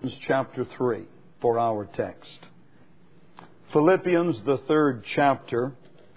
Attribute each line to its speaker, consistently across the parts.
Speaker 1: Chapter 3 for our text. Philippians, the 3rd chapter.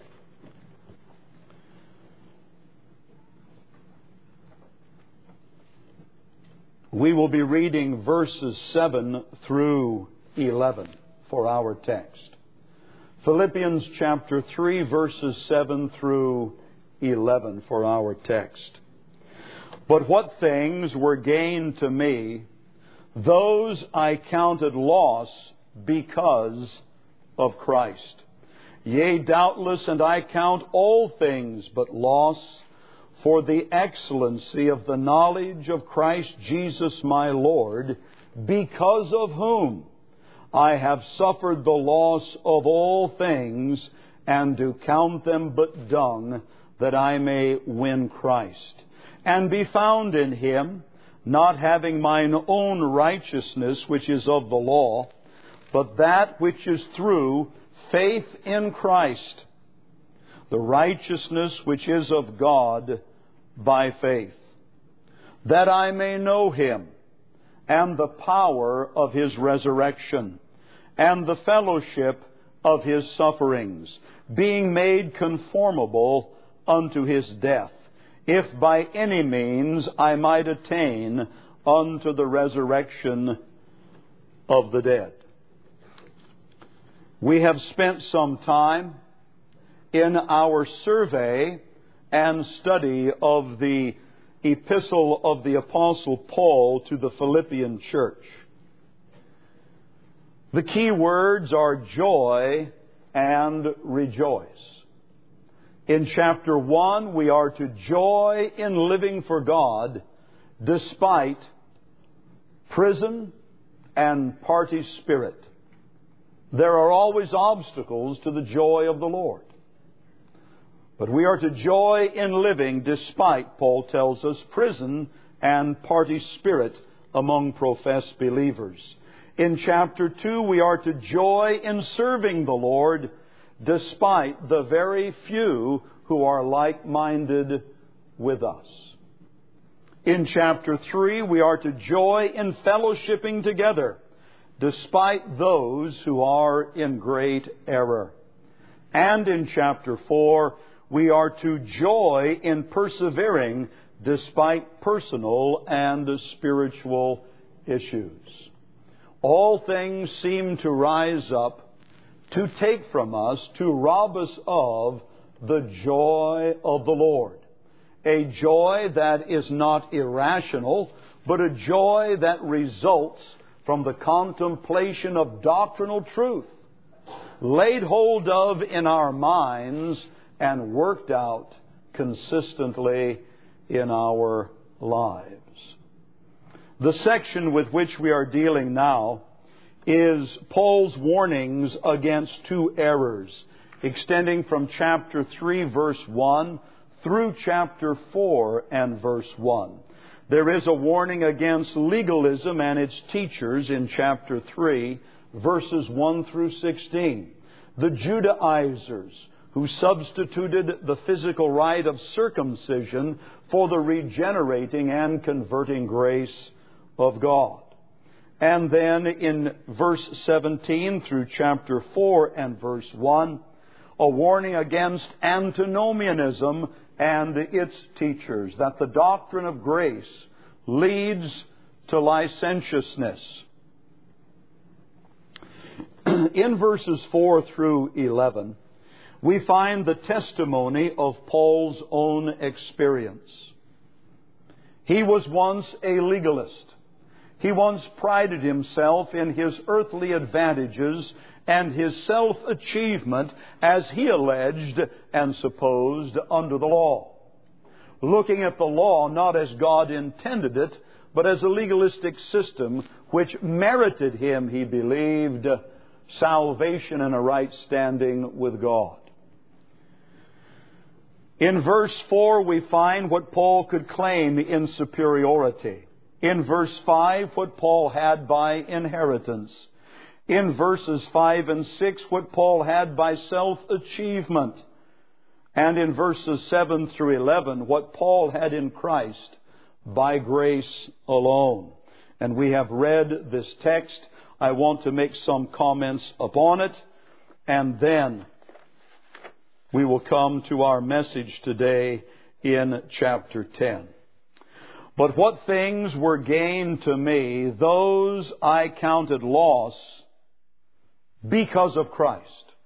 Speaker 1: We will be reading verses 7 through 11 for our text. Philippians chapter 3, verses 7 through 11 for our text. But what things were gain to me, those I counted loss because of Christ. Yea, doubtless, and I count all things but loss for the excellency of the knowledge of Christ Jesus my Lord, because of whom I have suffered the loss of all things, and do count them but dung, that I may win Christ, and be found in Him, not having mine own righteousness, which is of the law, but that which is through faith in Christ, the righteousness which is of God by faith, that I may know Him, and the power of His resurrection, and the fellowship of His sufferings, being made conformable unto His death, if by any means I might attain unto the resurrection of the dead. We have spent some time in our survey and study of the epistle of the Apostle Paul to the Philippian church. The key words are joy and rejoice. In chapter 1, we are to joy in living for God despite prison and party spirit. There are always obstacles to the joy of the Lord. But we are to joy in living despite, Paul tells us, prison and party spirit among professed believers. In chapter 2, we are to joy in serving the Lord despite the very few who are like-minded with us. In chapter 3, we are to joy in fellowshipping together despite those who are in great error. And in chapter 4, we are to joy in persevering despite personal and spiritual issues. All things seem to rise up to take from us, to rob us of the joy of the Lord. A joy that is not irrational, but a joy that results from the contemplation of doctrinal truth, laid hold of in our minds and worked out consistently in our lives. The section with which we are dealing now is Paul's warnings against two errors, extending from chapter 3, verse 1 through chapter 4 and verse 1. There is a warning against legalism and its teachers in chapter 3, verses 1 through 16. The Judaizers, who substituted the physical rite of circumcision for the regenerating and converting grace of God. And then in verse 17 through chapter 4 and verse 1, a warning against antinomianism and its teachers, that the doctrine of grace leads to licentiousness. In verses 4 through 11, we find the testimony of Paul's own experience. He was once a legalist. He once prided himself in his earthly advantages and his self-achievement, as he alleged and supposed, under the law. Looking at the law not as God intended it, but as a legalistic system which merited him, he believed, salvation and a right standing with God. In verse 4, we find what Paul could claim in superiority. In verse 5, what Paul had by inheritance. In verses 5 and 6, what Paul had by self-achievement. And in verses 7 through 11, what Paul had in Christ by grace alone. and we have read this text. I want to make some comments upon it, and then we will come to our message today in chapter 10. But what things were gain to me, those I counted loss because of Christ.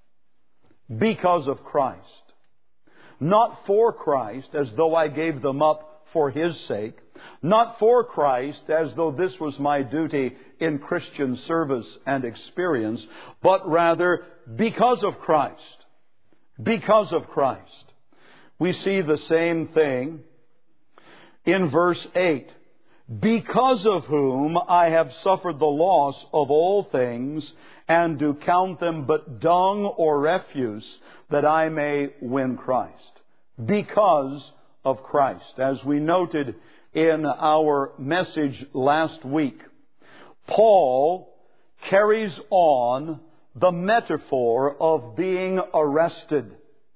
Speaker 1: Because of Christ. Not for Christ, as though I gave them up for His sake. Not for Christ, as though this was my duty in Christian service and experience, but rather because of Christ. Because of Christ. We see the same thing in verse 8. Because of whom I have suffered the loss of all things, and do count them but dung or refuse, that I may win Christ. Because of Christ. As we noted in our message last week, Paul carries on the metaphor of being arrested,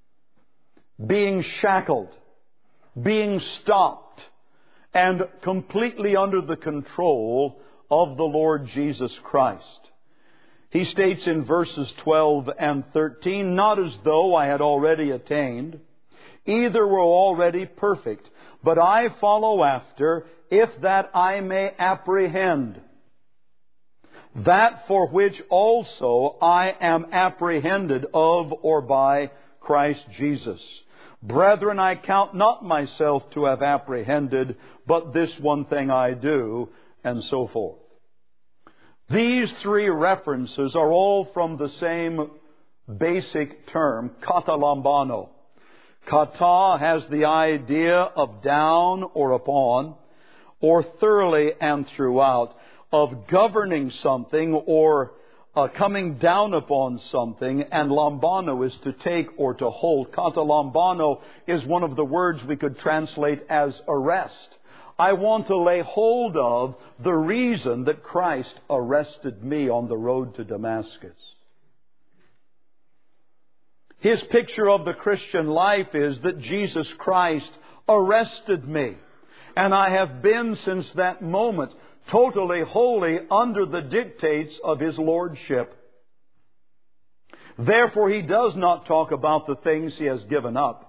Speaker 1: being shackled, being stopped, and completely under the control of the Lord Jesus Christ. He states in verses 12 and 13, not as though I had already attained, either were already perfect, but I follow after, if that I may apprehend that for which also I am apprehended of or by Christ Jesus. Brethren, I count not myself to have apprehended, but this one thing I do, and so forth. These three references are all from the same basic term, katalambano. Kata has the idea of down or upon, or thoroughly and throughout, of governing something or coming down upon something, and lambano is to take or to hold. Katalambano is one of the words we could translate as arrest. I want to lay hold of the reason that Christ arrested me on the road to Damascus. His picture of the Christian life is that Jesus Christ arrested me, and I have been since that moment totally wholly under the dictates of His Lordship. Therefore, He does not talk about the things He has given up.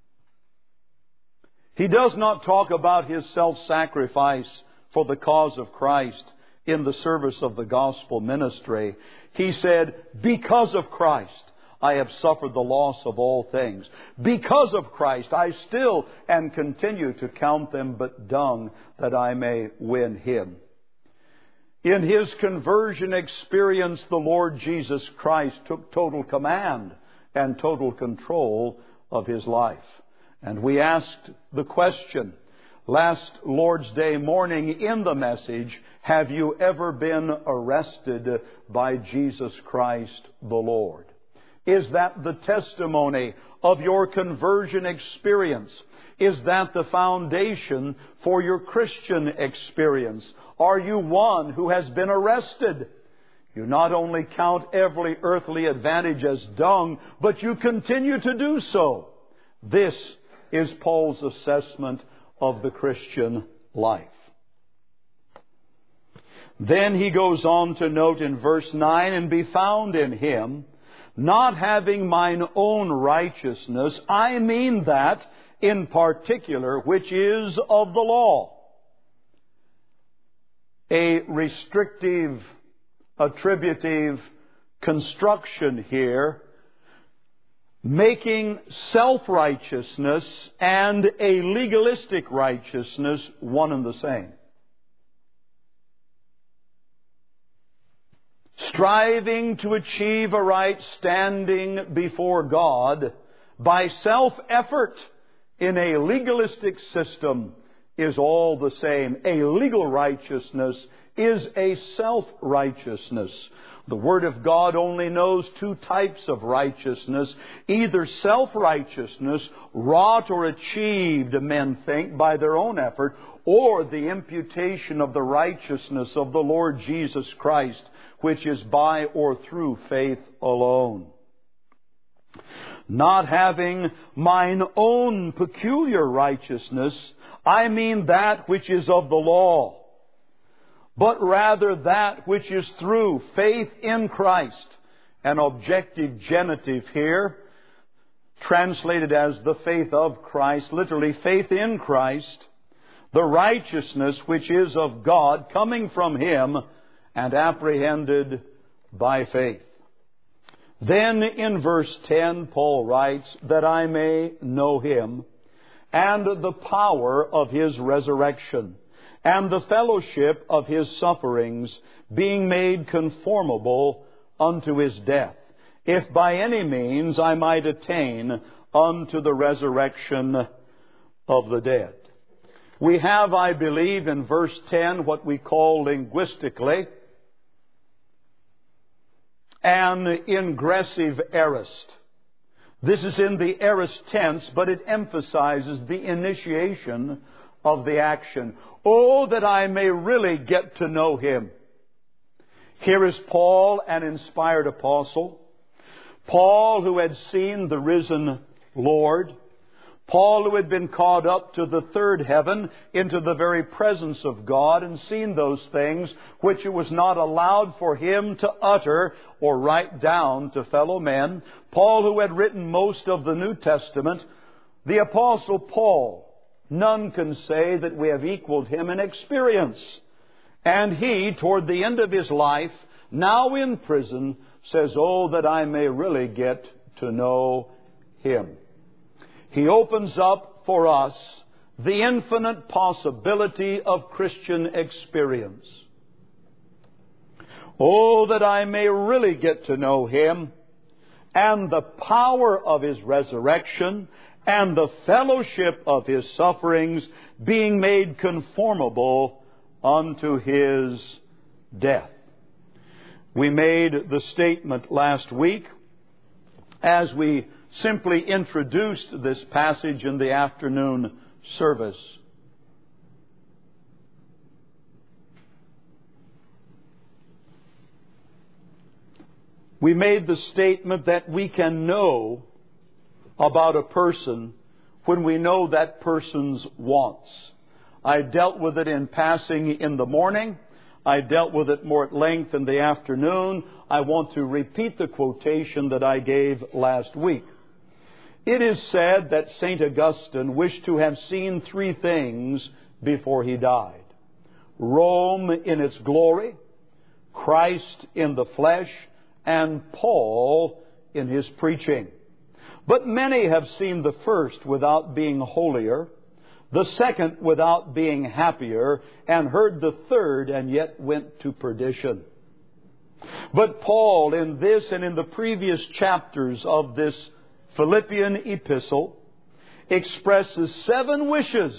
Speaker 1: He does not talk about His self-sacrifice for the cause of Christ in the service of the gospel ministry. He said, because of Christ, I have suffered the loss of all things. Because of Christ, I still and continue to count them but dung, that I may win Him. In His conversion experience, the Lord Jesus Christ took total command and total control of His life. And we asked the question last Lord's Day morning in the message, have you ever been arrested by Jesus Christ the Lord? Is that the testimony of your conversion experience? Is that the foundation for your Christian experience? Are you one who has been arrested? You not only count every earthly advantage as dung, but you continue to do so. This is Paul's assessment of the Christian life. Then he goes on to note in verse 9, and be found in Him, not having mine own righteousness, I mean that in particular which is of the law. A restrictive, attributive construction here, making self-righteousness and a legalistic righteousness one and the same. Striving to achieve a right standing before God by self-effort in a legalistic system is all the same. A legal righteousness is a self-righteousness. The Word of God only knows two types of righteousness. Either self-righteousness, wrought or achieved, men think, by their own effort, or the imputation of the righteousness of the Lord Jesus Christ, which is by or through faith alone. Not having mine own peculiar righteousness, I mean that which is of the law, but rather that which is through faith in Christ. An objective genitive here, translated as the faith of Christ, literally faith in Christ, the righteousness which is of God, coming from Him and apprehended by faith. Then in verse 10, Paul writes, that I may know Him and the power of His resurrection and the fellowship of His sufferings, being made conformable unto His death, if by any means I might attain unto the resurrection of the dead. We have, I believe, in verse 10 what we call linguistically an ingressive aorist. This is in the aorist tense, but it emphasizes the initiation of the action. Oh, that I may really get to know Him. Here is Paul, an inspired apostle. Paul, who had seen the risen Lord. Paul, who had been caught up to the third heaven into the very presence of God and seen those things which it was not allowed for him to utter or write down to fellow men. Paul, who had written most of the New Testament. The Apostle Paul. None can say that we have equaled him in experience. And he, toward the end of his life, now in prison, says, oh, that I may really get to know Him. He opens up for us the infinite possibility of Christian experience. Oh, that I may really get to know Him and the power of His resurrection and the fellowship of His sufferings, being made conformable unto His death. We made the statement last week as we simply introduced this passage in the afternoon service. We made the statement that we can know about a person when we know that person's wants. I dealt with it in passing in the morning. I dealt with it more at length in the afternoon. I want to repeat the quotation that I gave last week. It is said that St. Augustine wished to have seen three things before he died. Rome in its glory, Christ in the flesh, and Paul in his preaching. But many have seen the first without being holier, the second without being happier, and heard the third and yet went to perdition. But Paul, in this and in the previous chapters of this Philippian epistle, expresses 7 wishes,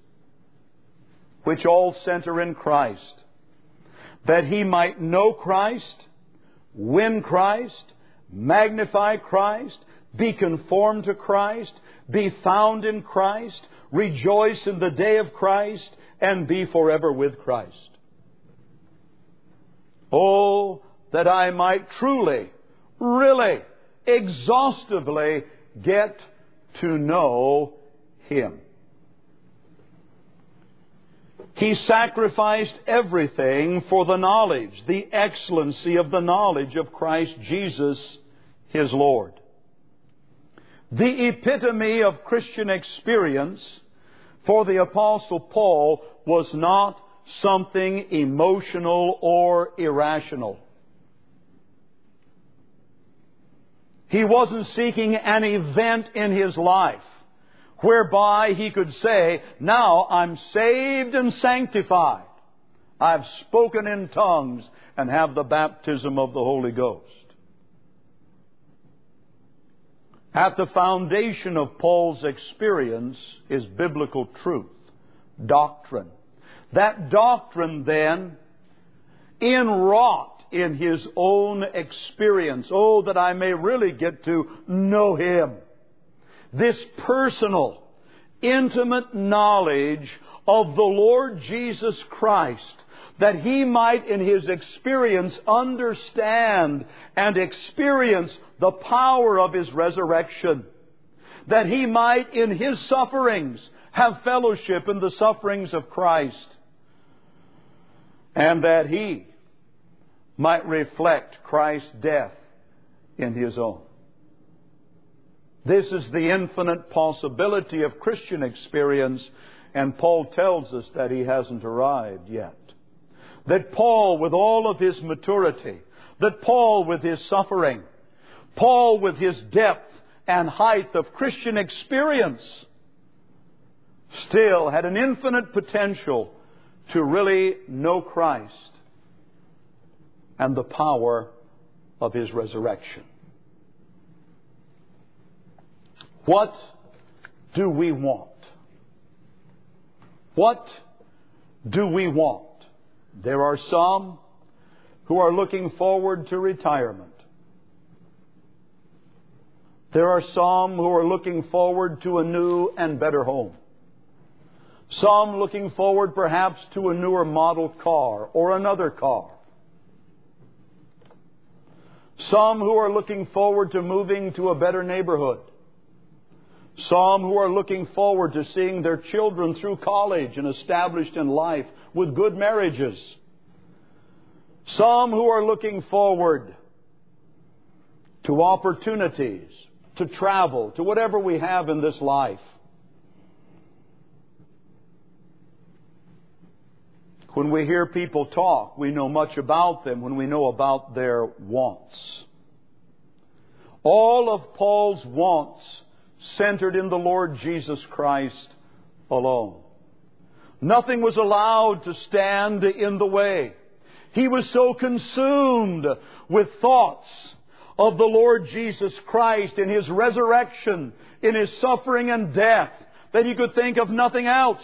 Speaker 1: which all center in Christ. That he might know Christ, win Christ, magnify Christ, be conformed to Christ, be found in Christ, rejoice in the day of Christ, and be forever with Christ. Oh, that I might truly, really, exhaustively get to know Him. He sacrificed everything for the knowledge, the excellency of the knowledge of Christ Jesus, His Lord. The epitome of Christian experience for the Apostle Paul was not something emotional or irrational. He wasn't seeking an event in his life whereby he could say, now I'm saved and sanctified. I've spoken in tongues and have the baptism of the Holy Ghost. At the foundation of Paul's experience is biblical truth, doctrine. That doctrine then, inwrought in his own experience, oh, that I may really get to know Him. This personal, intimate knowledge of the Lord Jesus Christ, that he might in his experience understand and experience the power of His resurrection, that he might in his sufferings have fellowship in the sufferings of Christ, and that He might reflect Christ's death in His own. This is the infinite possibility of Christian experience, and Paul tells us that he hasn't arrived yet. That Paul, with all of his maturity, that Paul with his suffering, Paul with his depth and height of Christian experience, still had an infinite potential to really know Christ and the power of His resurrection. What do we want? What do we want? There are some who are looking forward to retirement. There are some who are looking forward to a new and better home. Some looking forward perhaps to a newer model car or another car. Some who are looking forward to moving to a better neighborhood. Some who are looking forward to seeing their children through college and established in life with good marriages. Some who are looking forward to opportunities, to travel, to whatever we have in this life. When we hear people talk, we know much about them when we know about their wants. All of Paul's wants centered in the Lord Jesus Christ alone. Nothing was allowed to stand in the way. He was so consumed with thoughts of the Lord Jesus Christ in His resurrection, in His suffering and death, that he could think of nothing else.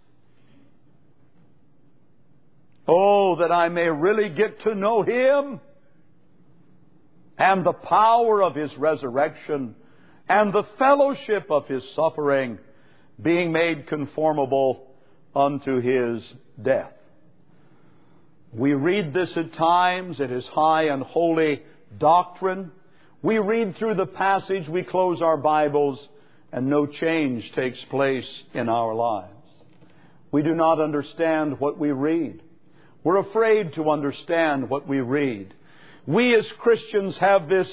Speaker 1: Oh, that I may really get to know Him and the power of His resurrection and the fellowship of His suffering, being made conformable unto His death. We read this at times. It is high and holy doctrine. We read through the passage, we close our Bibles, and no change takes place in our lives. We do not understand what we read. We're afraid to understand what we read. We as Christians have this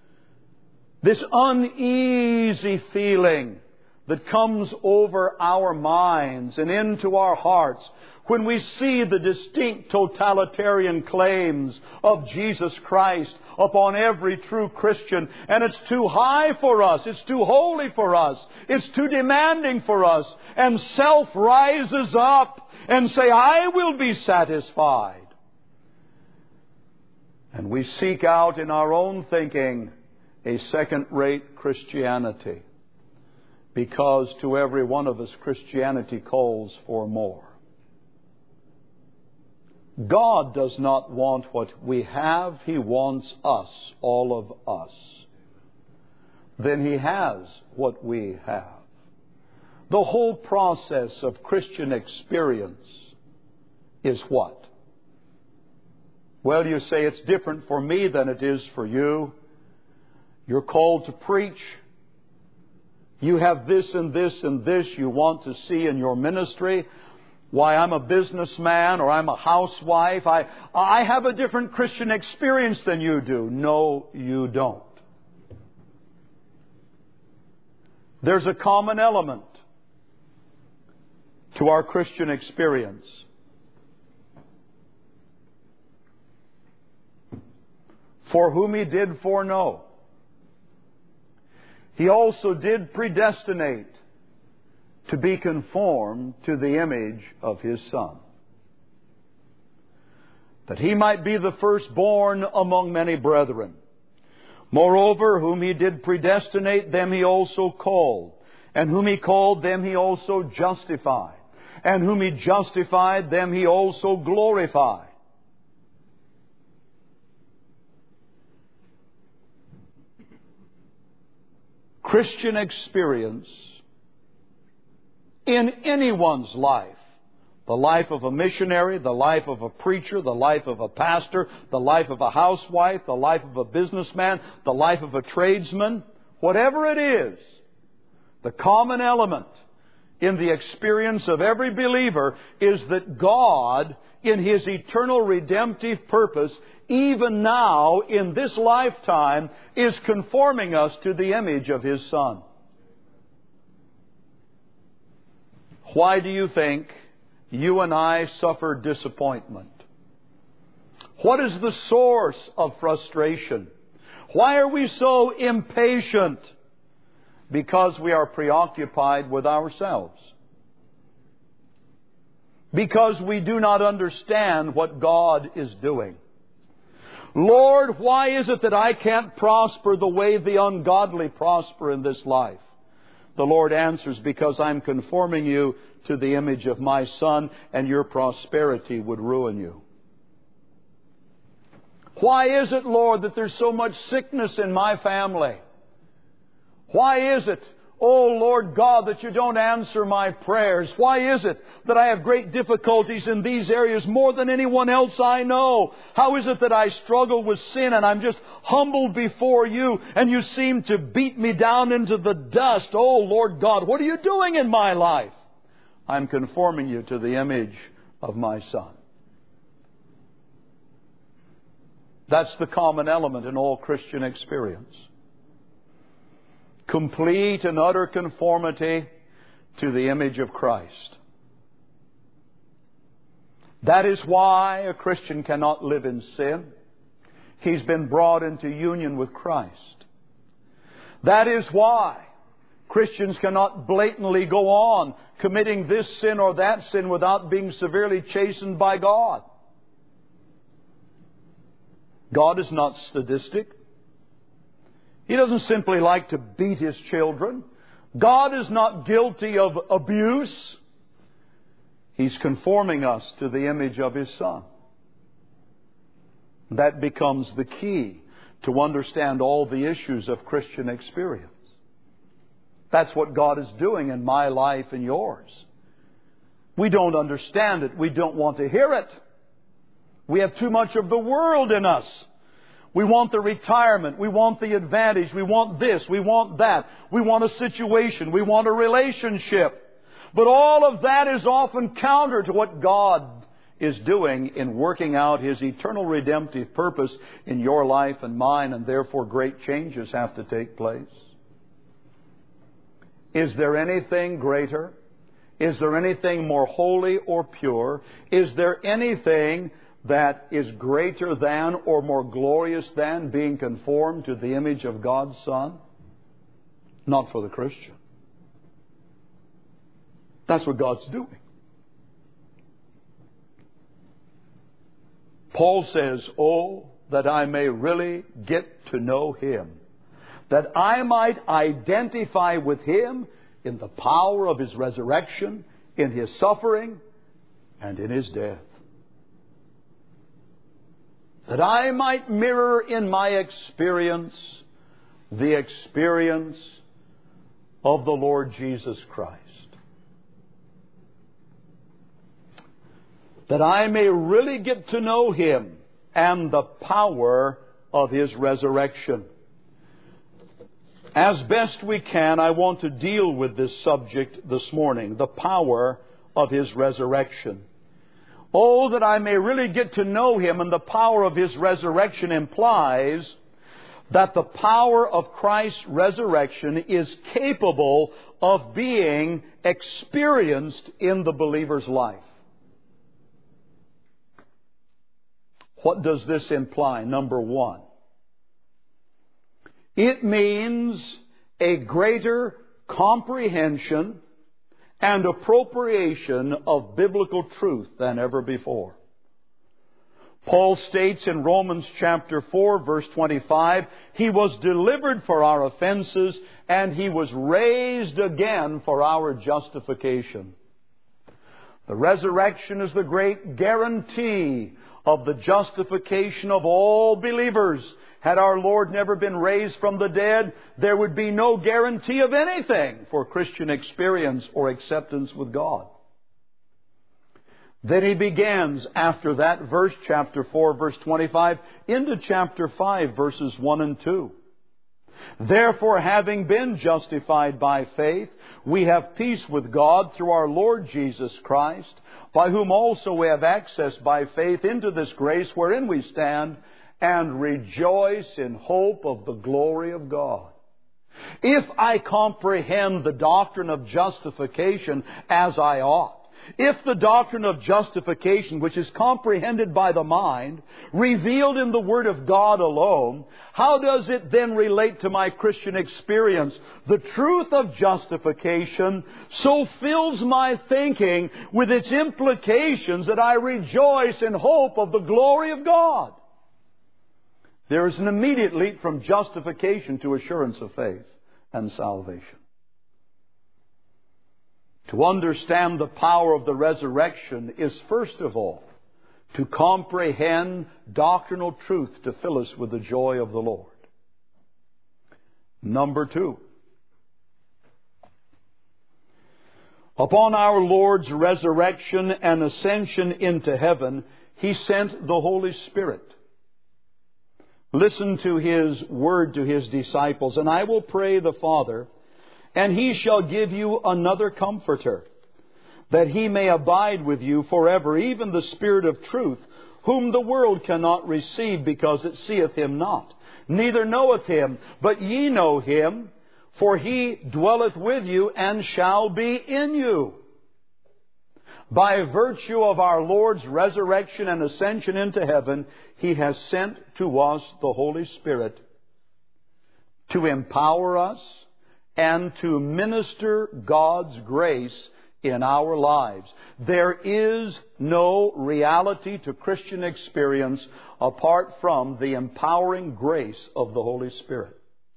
Speaker 1: uneasy feeling that comes over our minds and into our hearts when we see the distinct totalitarian claims of Jesus Christ upon every true Christian. And it's too high for us. It's too holy for us. It's too demanding for us. And self rises up and say, I will be satisfied. And we seek out in our own thinking a second-rate Christianity, because to every one of us Christianity calls for more. God does not want what we have. He wants us, all of us. Then He has what we have. The whole process of Christian experience is what? Well, you say it's different for me than it is for you. You're called to preach. You have this and this and this you want to see in your ministry. Why, I'm a businessman or I'm a housewife. I have a different Christian experience than you do. No, you don't. There's a common element to our Christian experience. For whom He did foreknow, He also did predestinate to be conformed to the image of His Son, that He might be the firstborn among many brethren. Moreover, whom He did predestinate, them He also called. And whom He called, them He also justified. And whom He justified, them He also glorified. Christian experience in anyone's life, the life of a missionary, the life of a preacher, the life of a pastor, the life of a housewife, the life of a businessman, the life of a tradesman, whatever it is, the common element in the experience of every believer is that God in His eternal redemptive purpose, even now in this lifetime, is conforming us to the image of His Son. Why do you think you and I suffer disappointment? What is the source of frustration? Why are we so impatient? Because we are preoccupied with ourselves. Because we do not understand what God is doing. Lord, why is it that I can't prosper the way the ungodly prosper in this life? The Lord answers, because I'm conforming you to the image of my Son, and your prosperity would ruin you. Why is it, Lord, that there's so much sickness in my family? Why is it, oh Lord God, that you don't answer my prayers? Why is it that I have great difficulties in these areas more than anyone else I know? How is it that I struggle with sin and I'm just humbled before you and you seem to beat me down into the dust? Oh Lord God, what are you doing in my life? I'm conforming you to the image of my Son. That's the common element in all Christian experience. Complete and utter conformity to the image of Christ. That is why a Christian cannot live in sin. He's been brought into union with Christ. That is why Christians cannot blatantly go on committing this sin or that sin without being severely chastened by God. God is not sadistic. He doesn't simply like to beat His children. God is not guilty of abuse. He's conforming us to the image of His Son. That becomes the key to understand all the issues of Christian experience. That's what God is doing in my life and yours. We don't understand it. We don't want to hear it. We have too much of the world in us. We want the retirement. We want the advantage. We want this. We want that. We want a situation. We want a relationship. But all of that is often counter to what God is doing in working out His eternal redemptive purpose in your life and mine, and therefore great changes have to take place. Is there anything greater? Is there anything more holy or pure? Is there anything that is greater than or more glorious than being conformed to the image of God's Son? Not for the Christian. That's what God's doing. Paul says, oh, that I may really get to know Him, that I might identify with Him in the power of His resurrection, in His suffering, and in His death. That I might mirror in my experience the experience of the Lord Jesus Christ. That I may really get to know Him and the power of His resurrection. As best we can, I want to deal with this subject this morning, the power of His resurrection. Oh, that I may really get to know Him, and the power of His resurrection implies that the power of Christ's resurrection is capable of being experienced in the believer's life. What does this imply? Number one, it means a greater comprehension and appropriation of biblical truth than ever before. Paul states in Romans chapter 4, verse 25, He was delivered for our offenses, and He was raised again for our justification. The resurrection is the great guarantee of the justification of all believers. Had our Lord never been raised from the dead, there would be no guarantee of anything for Christian experience or acceptance with God. Then he begins after that verse, chapter 4, verse 25, into chapter 5, verses 1 and 2. Therefore, having been justified by faith, we have peace with God through our Lord Jesus Christ, by whom also we have access by faith into this grace wherein we stand, and rejoice in hope of the glory of God. If I comprehend the doctrine of justification as I ought, if the doctrine of justification, which is comprehended by the mind, revealed in the Word of God alone, how does it then relate to my Christian experience? The truth of justification so fills my thinking with its implications that I rejoice in hope of the glory of God. There is an immediate leap from justification to assurance of faith and salvation. To understand the power of the resurrection is, first of all, to comprehend doctrinal truth to fill us with the joy of the Lord. Number two, upon our Lord's resurrection and ascension into heaven, He sent the Holy Spirit. Listen to His word to His disciples. And I will pray the Father, and He shall give you another Comforter, that He may abide with you forever, even the Spirit of truth, whom the world cannot receive, because it seeth Him not, neither knoweth Him. But ye know Him, for He dwelleth with you and shall be in you. By virtue of our Lord's resurrection and ascension into heaven, He has sent to us the Holy Spirit to empower us and to minister God's grace in our lives. There is no reality to Christian experience apart from the empowering grace of the Holy Spirit.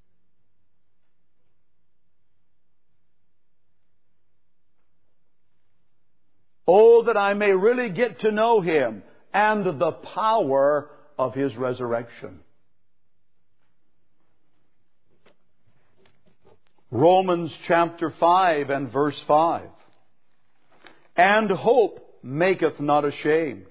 Speaker 1: Oh, that I may really get to know Him and the power of His resurrection. Romans chapter 5 and verse 5. And hope maketh not ashamed.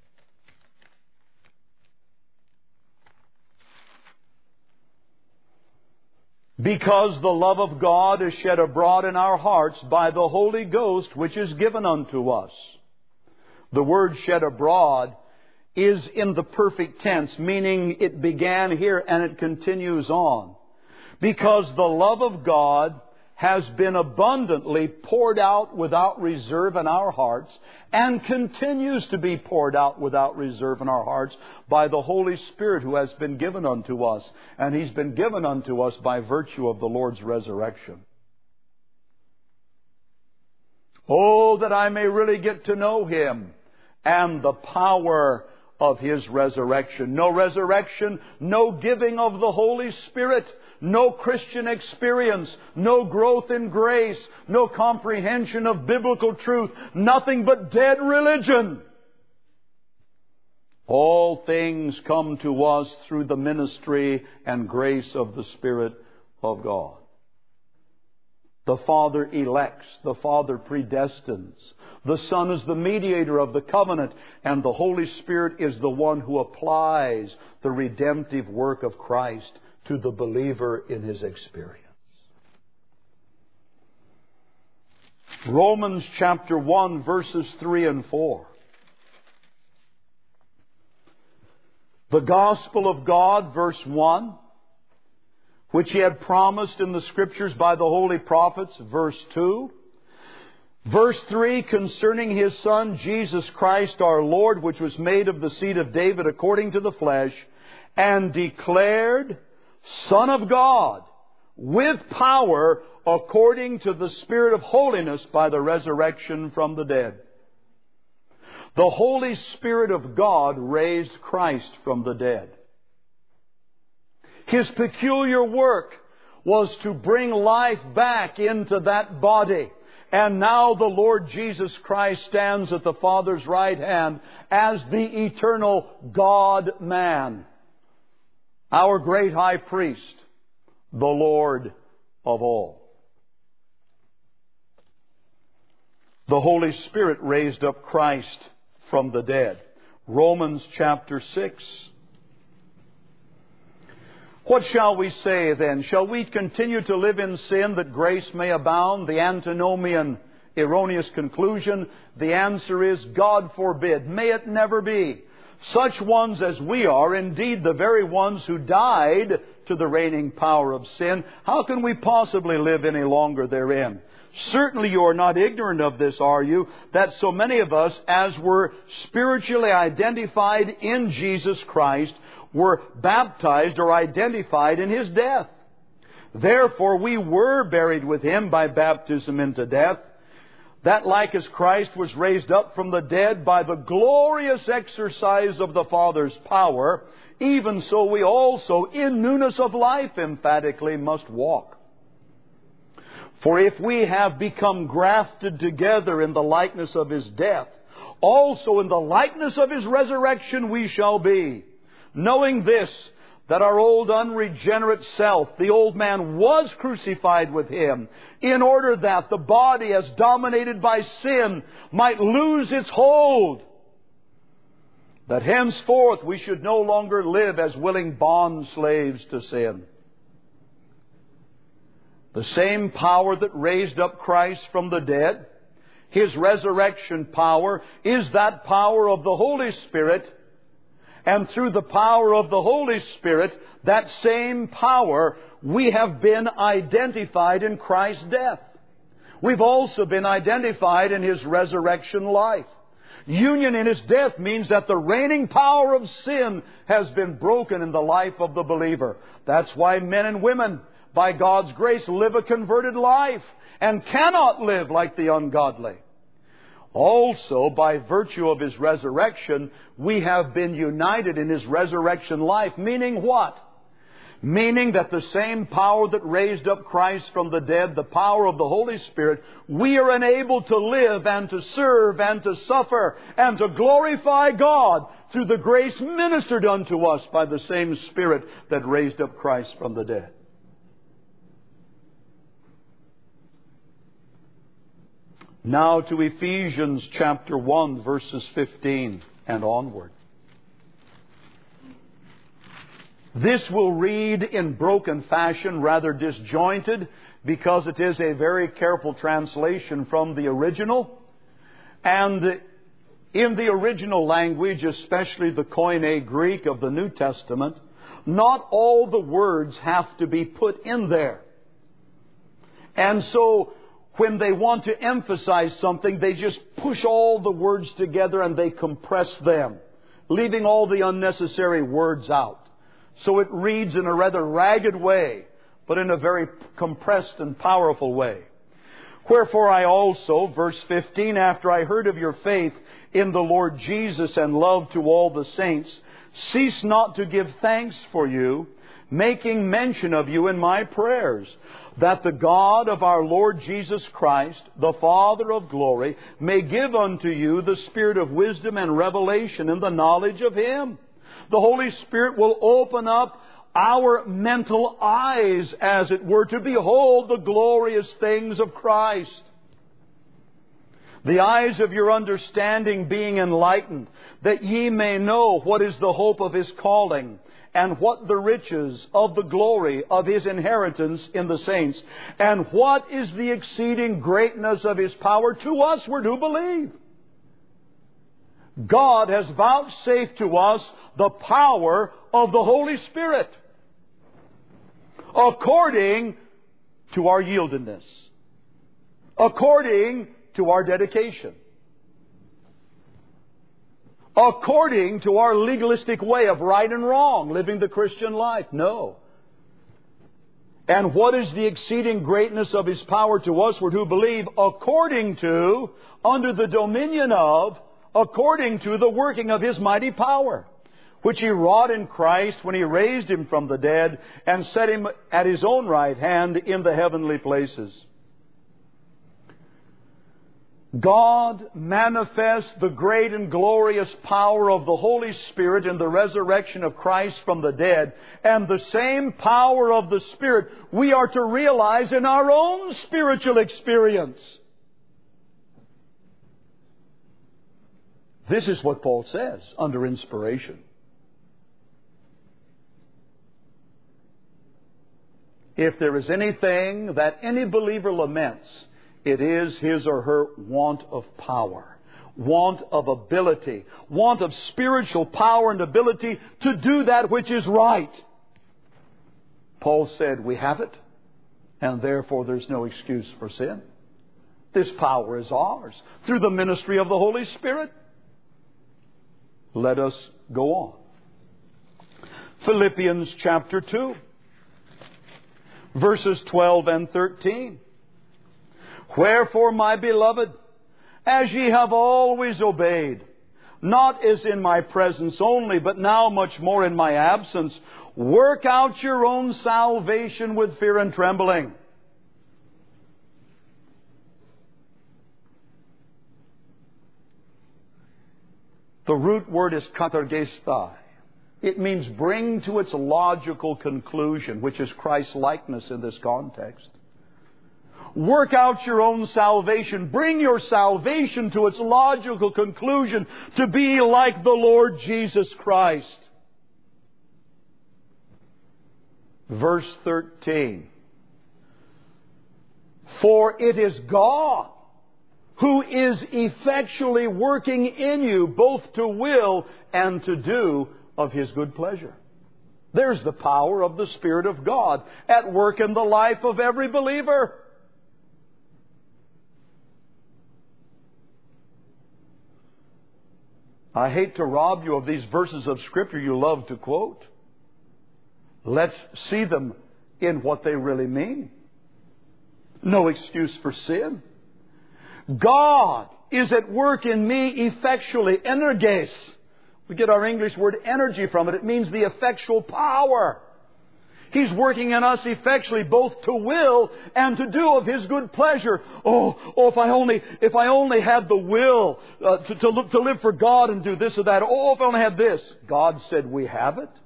Speaker 1: Because the love of God is shed abroad in our hearts by the Holy Ghost, which is given unto us. The word shed abroad is in the perfect tense, meaning it began here and it continues on. Because the love of God has been abundantly poured out without reserve in our hearts, and continues to be poured out without reserve in our hearts by the Holy Spirit who has been given unto us. And He's been given unto us by virtue of the Lord's resurrection. Oh, that I may really get to know Him and the power of His resurrection. No resurrection, no giving of the Holy Spirit, no Christian experience, no growth in grace, no comprehension of biblical truth, nothing but dead religion. All things come to us through the ministry and grace of the Spirit of God. The Father elects, the Father predestines. The Son is the mediator of the covenant, and the Holy Spirit is the one who applies the redemptive work of Christ to the believer in his experience. Romans chapter 1, verses 3 and 4. The gospel of God, verse 1, which He had promised in the Scriptures by the holy prophets, verse 2. Verse 3, concerning His Son, Jesus Christ our Lord, which was made of the seed of David according to the flesh, and declared Son of God, with power according to the Spirit of holiness by the resurrection from the dead. The Holy Spirit of God raised Christ from the dead. His peculiar work was to bring life back into that body. And now the Lord Jesus Christ stands at the Father's right hand as the eternal God-man, our great high priest, the Lord of all. The Holy Spirit raised up Christ from the dead. Romans chapter 6. What shall we say then? Shall we continue to live in sin that grace may abound? The antinomian erroneous conclusion. The answer is, God forbid. May it never be. Such ones as we are, indeed the very ones who died to the reigning power of sin, how can we possibly live any longer therein? Certainly you are not ignorant of this, are you? That so many of us, as were spiritually identified in Jesus Christ, were baptized or identified in His death. Therefore we were buried with Him by baptism into death, that like as Christ was raised up from the dead by the glorious exercise of the Father's power, even so we also in newness of life emphatically must walk. For if we have become grafted together in the likeness of His death, also in the likeness of His resurrection we shall be. Knowing this, that our old unregenerate self, the old man, was crucified with Him, in order that the body, as dominated by sin, might lose its hold, that henceforth we should no longer live as willing bond slaves to sin. The same power that raised up Christ from the dead, His resurrection power, is that power of the Holy Spirit. And through the power of the Holy Spirit, that same power, we have been identified in Christ's death. We've also been identified in His resurrection life. Union in His death means that the reigning power of sin has been broken in the life of the believer. That's why men and women, by God's grace, live a converted life and cannot live like the ungodly. Also, by virtue of His resurrection, we have been united in His resurrection life. Meaning what? Meaning that the same power that raised up Christ from the dead, the power of the Holy Spirit, we are enabled to live and to serve and to suffer and to glorify God through the grace ministered unto us by the same Spirit that raised up Christ from the dead. Now to Ephesians chapter 1, verses 15 and onward. This will read in broken fashion, rather disjointed, because it is a very careful translation from the original. And in the original language, especially the Koine Greek of the New Testament, not all the words have to be put in there. And so, when they want to emphasize something, they just push all the words together and they compress them, leaving all the unnecessary words out. So it reads in a rather ragged way, but in a very compressed and powerful way. Wherefore I also, verse 15, after I heard of your faith in the Lord Jesus and love to all the saints, cease not to give thanks for you, making mention of you in my prayers, that the God of our Lord Jesus Christ, the Father of glory, may give unto you the spirit of wisdom and revelation in the knowledge of Him. The Holy Spirit will open up our mental eyes, as it were, to behold the glorious things of Christ. The eyes of your understanding being enlightened, that ye may know what is the hope of His calling, and what the riches of the glory of His inheritance in the saints, and what is the exceeding greatness of His power to us who do believe. God has vouchsafed to us the power of the Holy Spirit, according to our yieldedness, according to our dedication, according to our legalistic way of right and wrong, living the Christian life. No. And what is the exceeding greatness of His power to us who believe, according to, under the dominion of, according to the working of His mighty power, which He wrought in Christ when He raised Him from the dead and set Him at His own right hand in the heavenly places. God manifests the great and glorious power of the Holy Spirit in the resurrection of Christ from the dead. And the same power of the Spirit we are to realize in our own spiritual experience. This is what Paul says under inspiration. If there is anything that any believer laments, it is his or her want of power, want of ability, want of spiritual power and ability to do that which is right. Paul said, we have it, and therefore there's no excuse for sin. This power is ours through the ministry of the Holy Spirit. Let us go on. Philippians chapter 2, verses 12 and 13. Wherefore, my beloved, as ye have always obeyed, not as in my presence only, but now much more in my absence, work out your own salvation with fear and trembling. The root word is katargestai. It means bring to its logical conclusion, which is Christ's likeness in this context. Work out your own salvation. Bring your salvation to its logical conclusion to be like the Lord Jesus Christ. Verse 13. For it is God who is effectually working in you both to will and to do of His good pleasure. There's the power of the Spirit of God at work in the life of every believer. I hate to rob you of these verses of Scripture you love to quote. Let's see them in what they really mean. No excuse for sin. God is at work in me effectually, energes. We get our English word energy from it. It means the effectual power. He's working in us effectually both to will and to do of His good pleasure. If I only had the will to live for God and do this or that. If I only had this. God said we have it.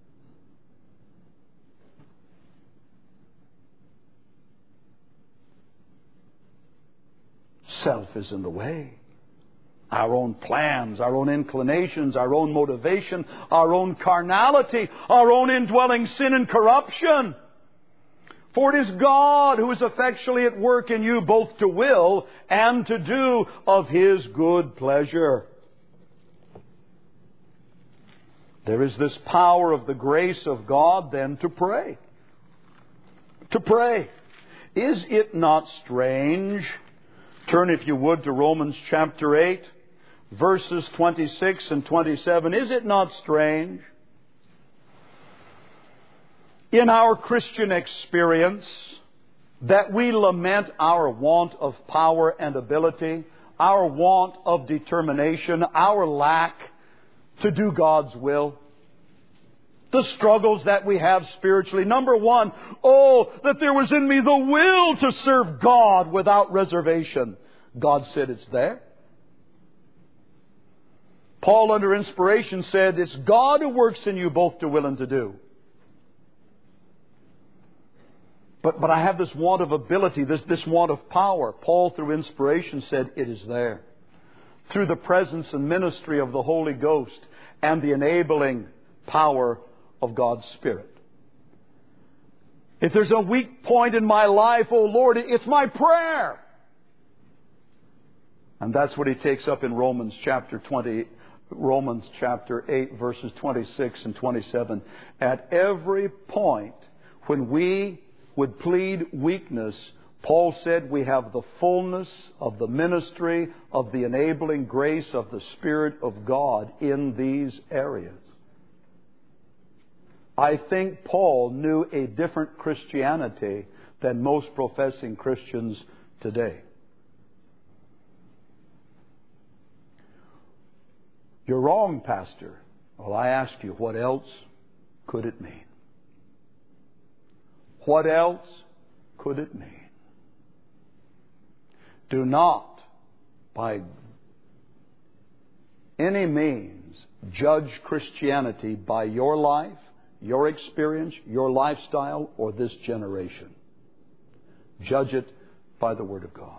Speaker 1: Self is in the way. Our own plans, our own inclinations, our own motivation, our own carnality, our own indwelling sin and corruption. For it is God who is effectually at work in you both to will and to do of His good pleasure. There is this power of the grace of God then to pray. To pray. Is it not strange? Turn, if you would, to Romans chapter 8, verses 26 and 27. Is it not strange? In our Christian experience, that we lament our want of power and ability, our want of determination, our lack to do God's will. The struggles that we have spiritually. Number one, that there was in me the will to serve God without reservation. God said it's there. Paul, under inspiration, said it's God who works in you both to will and to do. But I have this want of ability, this want of power. Paul, through inspiration, said it is there. Through the presence and ministry of the Holy Ghost and the enabling power of God's Spirit. If there's a weak point in my life, Lord, it's my prayer. And that's what he takes up in Romans chapter 8, verses 26 and 27. At every point when we would plead weakness, Paul said we have the fullness of the ministry of the enabling grace of the Spirit of God in these areas. I think Paul knew a different Christianity than most professing Christians today. You're wrong, Pastor. Well, I ask you, what else could it mean? What else could it mean? Do not, by any means, judge Christianity by your life, your experience, your lifestyle, or this generation. Judge it by the Word of God.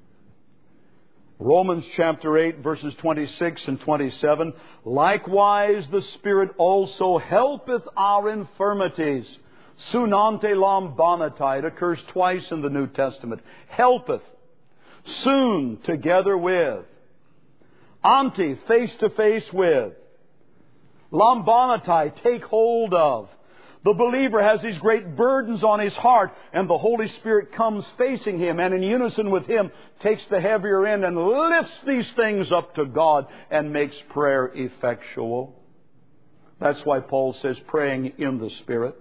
Speaker 1: Romans chapter 8, verses 26 and 27. Likewise the Spirit also helpeth our infirmities, Sunante lambonate, it occurs twice in the New Testament. Helpeth. Soon, together with. Ante, face to face with. Lambonate, take hold of. The believer has these great burdens on his heart, and the Holy Spirit comes facing him, and in unison with him takes the heavier end and lifts these things up to God and makes prayer effectual. That's why Paul says praying in the Spirit.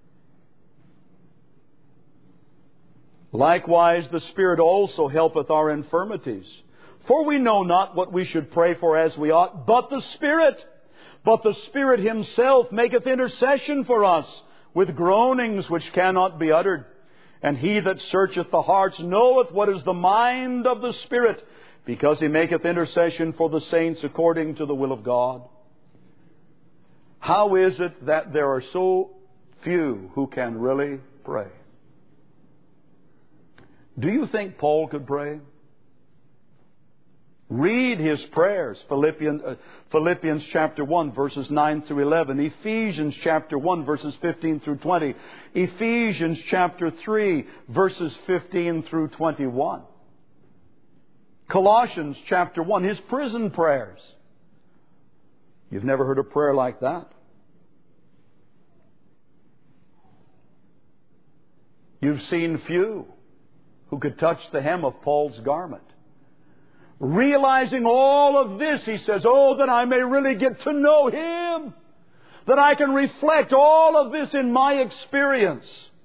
Speaker 1: Likewise, the Spirit also helpeth our infirmities. For we know not what we should pray for as we ought, but the Spirit Himself maketh intercession for us with groanings which cannot be uttered. And He that searcheth the hearts knoweth what is the mind of the Spirit, because He maketh intercession for the saints according to the will of God. How is it that there are so few who can really pray? Do you think Paul could pray? Read his prayers. Philippians chapter 1, verses 9 through 11. Ephesians chapter 1, verses 15 through 20. Ephesians chapter 3, verses 15 through 21. Colossians chapter 1, his prison prayers. You've never heard a prayer like that. You've seen few who could touch the hem of Paul's garment. Realizing all of this, he says, oh, that I may really get to know Him. That I can reflect all of this in my experience.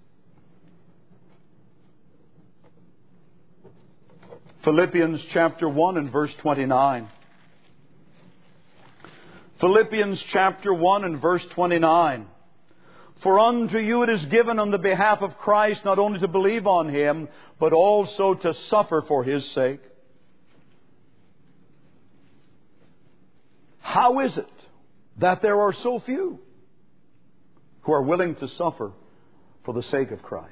Speaker 1: Philippians chapter 1 and verse 29. Philippians chapter 1 and verse 29. For unto you it is given on the behalf of Christ not only to believe on Him, but also to suffer for His sake. How is it that there are so few who are willing to suffer for the sake of Christ?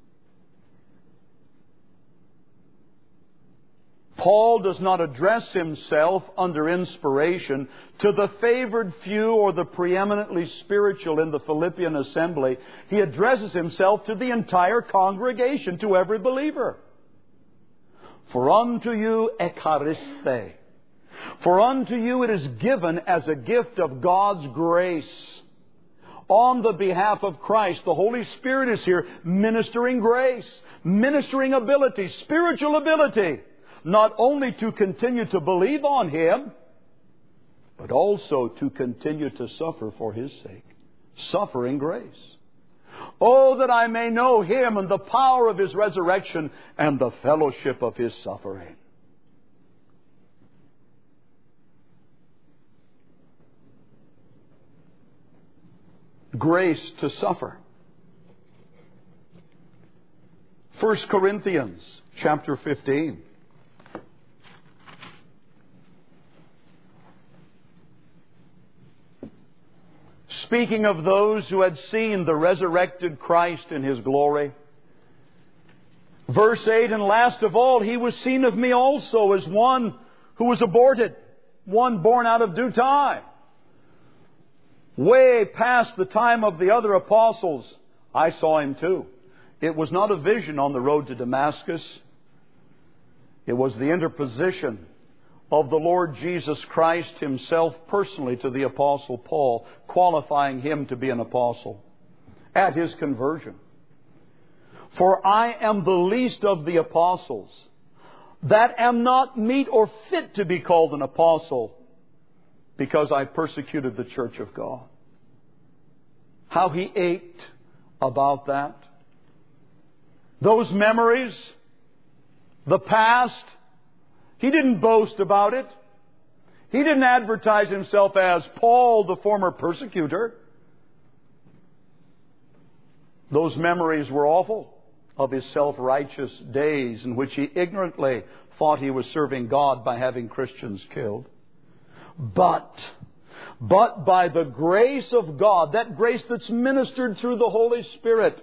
Speaker 1: Paul does not address himself under inspiration to the favored few or the preeminently spiritual in the Philippian assembly. He addresses himself to the entire congregation, to every believer. For unto you ekariste. For unto you it is given as a gift of God's grace. On the behalf of Christ, the Holy Spirit is here ministering grace, ministering ability, spiritual ability. Not only to continue to believe on Him, but also to continue to suffer for His sake. Suffering grace. Oh, that I may know Him and the power of His resurrection and the fellowship of His suffering. Grace to suffer. 1 Corinthians chapter 15. Speaking of those who had seen the resurrected Christ in His glory. Verse 8, and last of all, He was seen of me also as one who was aborted, one born out of due time. Way past the time of the other apostles, I saw Him too. It was not a vision on the road to Damascus. It was the interposition of the Lord Jesus Christ Himself personally to the Apostle Paul, qualifying him to be an apostle at his conversion. For I am the least of the apostles, that am not meet or fit to be called an apostle, because I persecuted the church of God. How he ached about that. Those memories, the past, he didn't boast about it. He didn't advertise himself as Paul, the former persecutor. Those memories were awful of his self-righteous days in which he ignorantly thought he was serving God by having Christians killed. But by the grace of God, that grace that's ministered through the Holy Spirit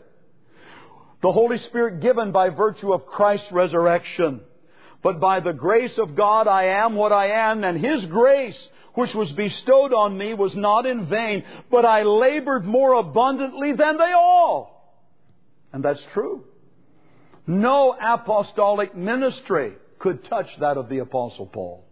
Speaker 1: given by virtue of Christ's resurrection, but by the grace of God I am what I am, and His grace which was bestowed on me was not in vain, but I labored more abundantly than they all. And that's true. No apostolic ministry could touch that of the Apostle Paul.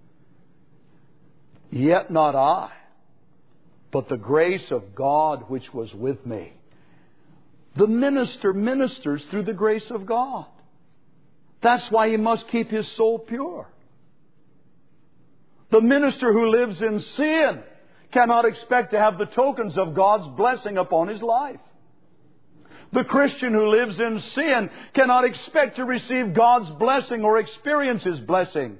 Speaker 1: Yet not I, but the grace of God which was with me. The minister ministers through the grace of God. That's why he must keep his soul pure. The minister who lives in sin cannot expect to have the tokens of God's blessing upon his life. The Christian who lives in sin cannot expect to receive God's blessing or experience His blessing.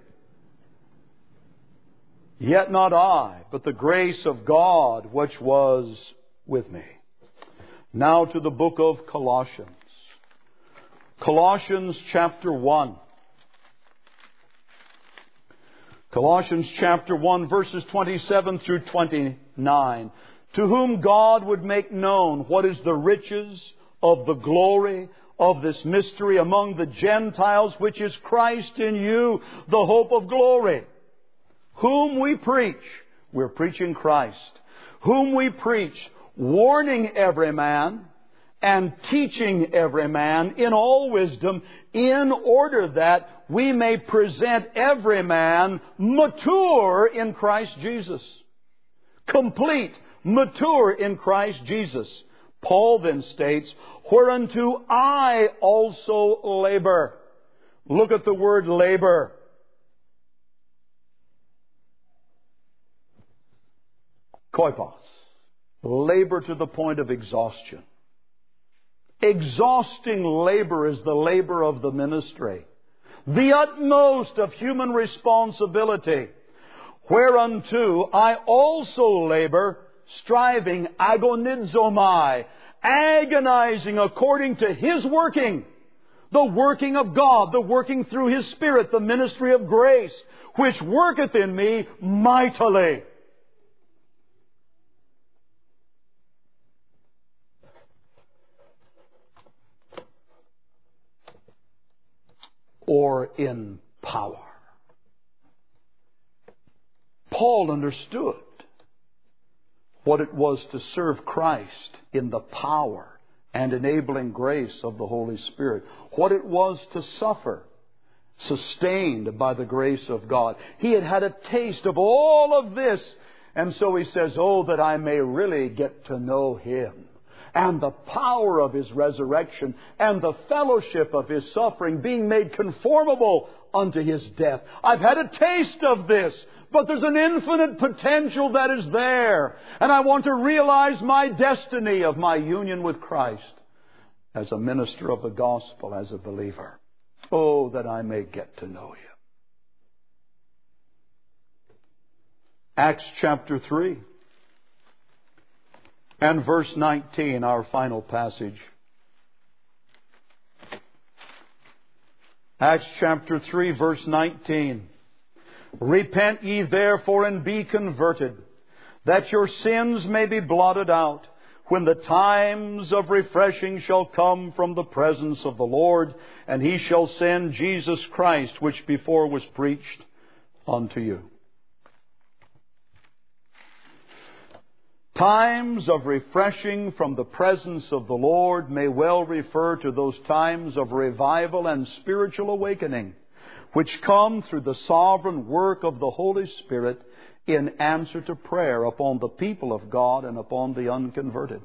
Speaker 1: Yet not I, but the grace of God which was with me. Now to the book of Colossians. Colossians chapter 1. Colossians chapter 1 verses 27 through 29. To whom God would make known what is the riches of the glory of this mystery among the Gentiles, which is Christ in you, the hope of glory. Whom we preach, we're preaching Christ, whom we preach, warning every man and teaching every man in all wisdom, in order that we may present every man mature in Christ Jesus. Complete, mature in Christ Jesus. Paul then states, whereunto I also labor. Look at the word labor. Koipos. Labor to the point of exhaustion. Exhausting labor is the labor of the ministry. The utmost of human responsibility. Whereunto I also labor, striving, agonizomai, agonizing according to His working. The working of God, the working through His Spirit, the ministry of grace, which worketh in me mightily. Or in power. Paul understood what it was to serve Christ in the power and enabling grace of the Holy Spirit. What it was to suffer, sustained by the grace of God. He had had a taste of all of this. And so he says, oh, that I may really get to know Him. And the power of His resurrection and the fellowship of His suffering, being made conformable unto His death. I've had a taste of this, but there's an infinite potential that is there. And I want to realize my destiny of my union with Christ as a minister of the gospel, as a believer. Oh, that I may get to know Him. Acts chapter 3. And verse 19, our final passage. Acts chapter 3, verse 19. Repent ye therefore and be converted, that your sins may be blotted out, when the times of refreshing shall come from the presence of the Lord, and He shall send Jesus Christ, which before was preached unto you. Times of refreshing from the presence of the Lord may well refer to those times of revival and spiritual awakening, which come through the sovereign work of the Holy Spirit in answer to prayer upon the people of God and upon the unconverted.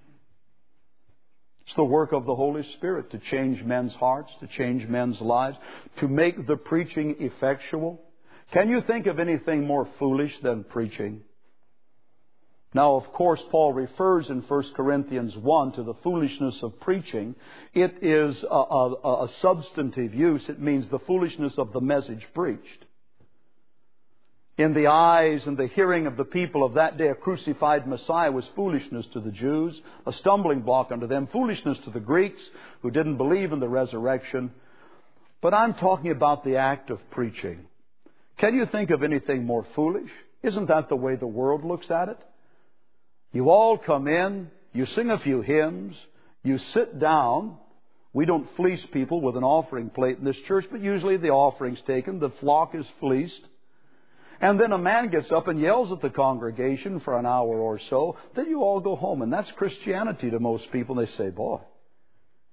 Speaker 1: It's the work of the Holy Spirit to change men's hearts, to change men's lives, to make the preaching effectual. Can you think of anything more foolish than preaching? Now, of course, Paul refers in 1 Corinthians 1 to the foolishness of preaching. It is a substantive use. It means the foolishness of the message preached. In the eyes and the hearing of the people of that day, a crucified Messiah was foolishness to the Jews, a stumbling block unto them, foolishness to the Greeks who didn't believe in the resurrection. But I'm talking about the act of preaching. Can you think of anything more foolish? Isn't that the way the world looks at it? You all come in, you sing a few hymns, you sit down. We don't fleece people with an offering plate in this church, but usually the offering's taken, the flock is fleeced. And then a man gets up and yells at the congregation for an hour or so. Then you all go home. And that's Christianity to most people. They say, boy,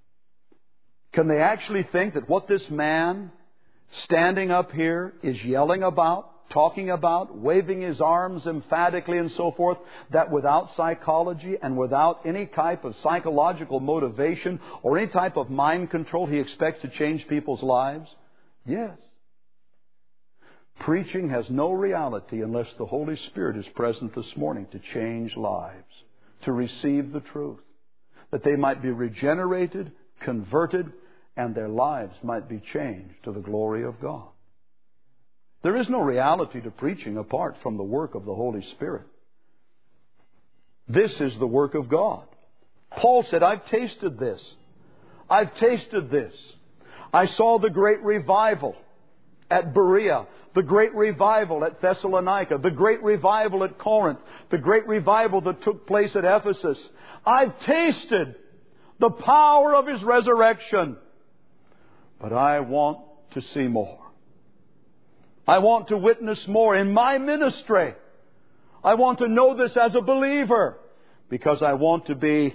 Speaker 1: Can they actually think that what this man standing up here is yelling about, talking about, waving his arms emphatically and so forth, that without psychology and without any type of psychological motivation or any type of mind control, he expects to change people's lives? Yes. Preaching has no reality unless the Holy Spirit is present this morning to change lives, to receive the truth, that they might be regenerated, converted, and their lives might be changed to the glory of God. There is no reality to preaching apart from the work of the Holy Spirit. This is the work of God. Paul said, I've tasted this. I've tasted this. I saw the great revival at Berea, the great revival at Thessalonica, the great revival at Corinth, the great revival that took place at Ephesus. I've tasted the power of His resurrection. But I want to see more. I want to witness more in my ministry. I want to know this as a believer because I want to be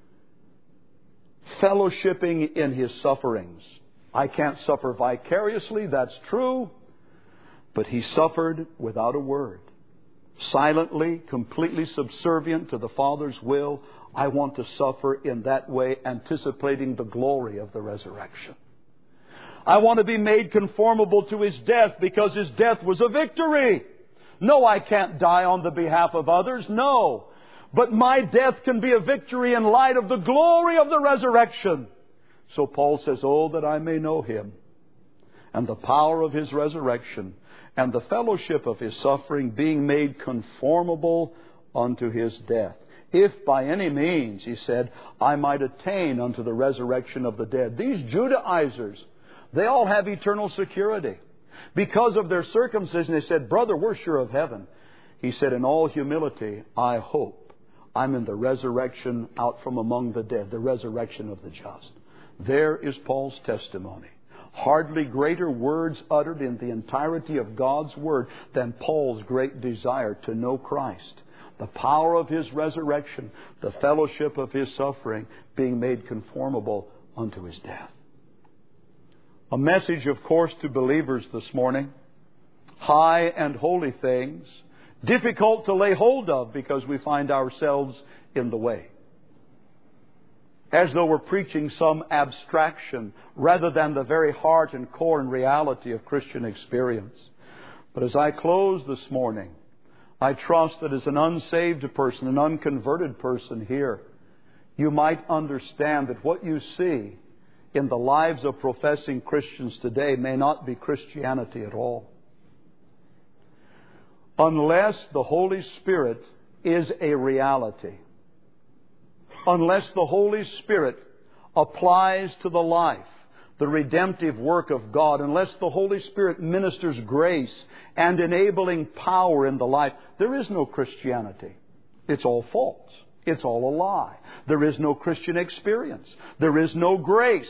Speaker 1: fellowshipping in His sufferings. I can't suffer vicariously, that's true, but He suffered without a word. Silently, completely subservient to the Father's will. I want to suffer in that way, anticipating the glory of the resurrection. I want to be made conformable to His death because His death was a victory. No, I can't die on the behalf of others. No. But my death can be a victory in light of the glory of the resurrection. So Paul says, oh, that I may know Him and the power of His resurrection and the fellowship of His suffering, being made conformable unto His death. If by any means, he said, I might attain unto the resurrection of the dead. These Judaizers, they all have eternal security. Because of their circumcision, they said, brother, we're sure of heaven. He said, in all humility, I hope I'm in the resurrection out from among the dead, the resurrection of the just. There is Paul's testimony. Hardly greater words uttered in the entirety of God's Word than Paul's great desire to know Christ. The power of His resurrection, the fellowship of His suffering, being made conformable unto His death. A message, of course, to believers this morning. High and holy things, difficult to lay hold of because we find ourselves in the way. As though we're preaching some abstraction rather than the very heart and core and reality of Christian experience. But as I close this morning, I trust that as an unsaved person, an unconverted person here, you might understand that what you see in the lives of professing Christians today may not be Christianity at all. Unless the Holy Spirit is a reality, unless the Holy Spirit applies to the life the redemptive work of God, unless the Holy Spirit ministers grace and enabling power in the life, there is no Christianity. It's all false. It's all a lie. There is no Christian experience. There is no grace.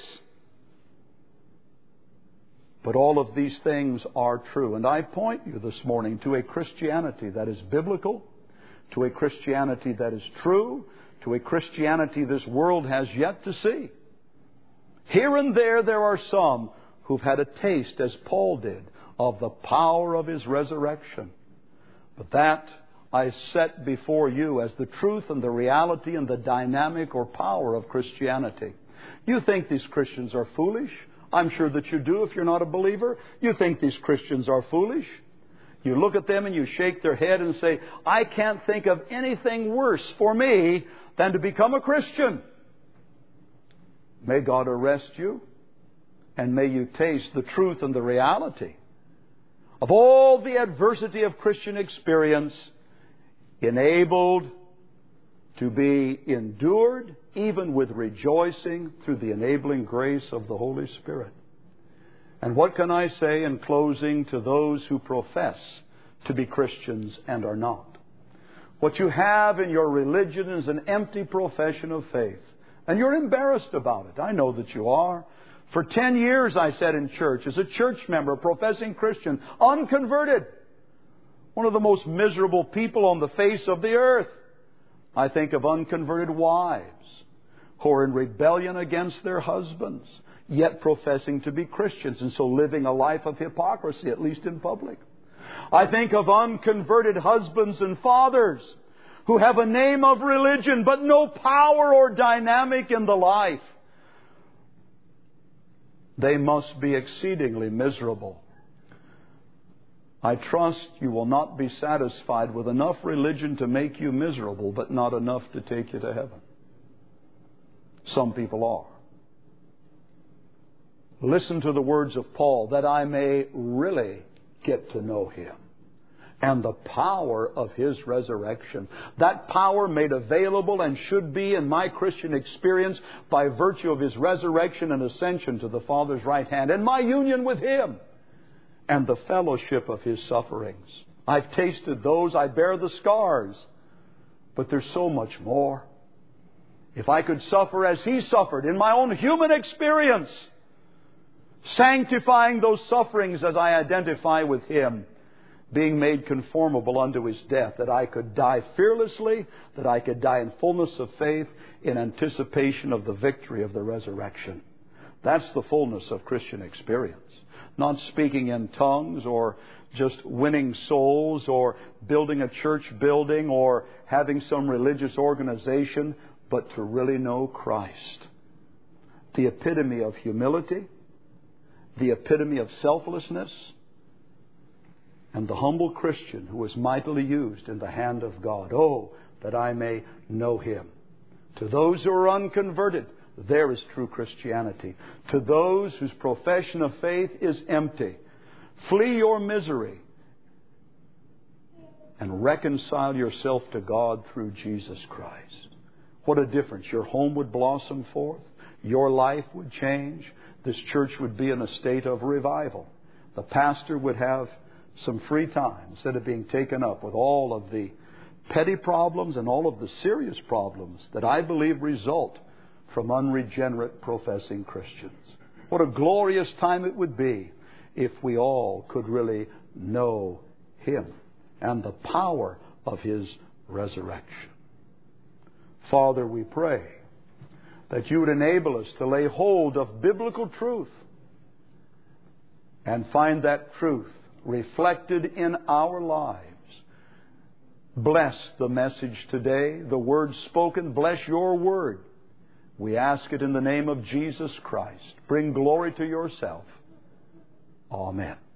Speaker 1: But all of these things are true. And I point you this morning to a Christianity that is biblical, to a Christianity that is true, to a Christianity this world has yet to see. Here and there are some who've had a taste, as Paul did, of the power of His resurrection. But that I set before you as the truth and the reality and the dynamic or power of Christianity. You think these Christians are foolish? I'm sure that you do if you're not a believer. You think these Christians are foolish? You look at them and you shake their head and say, I can't think of anything worse for me than to become a Christian. May God arrest you, and may you taste the truth and the reality of all the adversity of Christian experience, enabled to be endured even with rejoicing through the enabling grace of the Holy Spirit. And what can I say in closing to those who profess to be Christians and are not? What you have in your religion is an empty profession of faith. And you're embarrassed about it. I know that you are. For 10 years I sat in church as a church member, a professing Christian, unconverted. One of the most miserable people on the face of the earth. I think of unconverted wives who are in rebellion against their husbands, yet professing to be Christians, and so living a life of hypocrisy, at least in public. I think of unconverted husbands and fathers who have a name of religion, but no power or dynamic in the life. They must be exceedingly miserable. I trust you will not be satisfied with enough religion to make you miserable, but not enough to take you to heaven. Some people are. Listen to the words of Paul, that I may really get to know Him and the power of His resurrection. That power made available and should be in my Christian experience by virtue of His resurrection and ascension to the Father's right hand, and my union with Him and the fellowship of His sufferings. I've tasted those, I bear the scars, but there's so much more. If I could suffer as He suffered in my own human experience, sanctifying those sufferings as I identify with Him, being made conformable unto His death, that I could die fearlessly, that I could die in fullness of faith, in anticipation of the victory of the resurrection. That's the fullness of Christian experience. Not speaking in tongues, or just winning souls, or building a church building, or having some religious organization, but to really know Christ. The epitome of humility, the epitome of selflessness, and the humble Christian who is mightily used in the hand of God. Oh, that I may know Him. To those who are unconverted, there is true Christianity. To those whose profession of faith is empty, flee your misery and reconcile yourself to God through Jesus Christ. What a difference. Your home would blossom forth. Your life would change. This church would be in a state of revival. The pastor would have some free time instead of being taken up with all of the petty problems and all of the serious problems that I believe result from unregenerate professing Christians. What a glorious time it would be if we all could really know Him and the power of His resurrection. Father, we pray that You would enable us to lay hold of biblical truth and find that truth reflected in our lives. Bless the message today, the word spoken. Bless Your word. We ask it in the name of Jesus Christ. Bring glory to Yourself. Amen.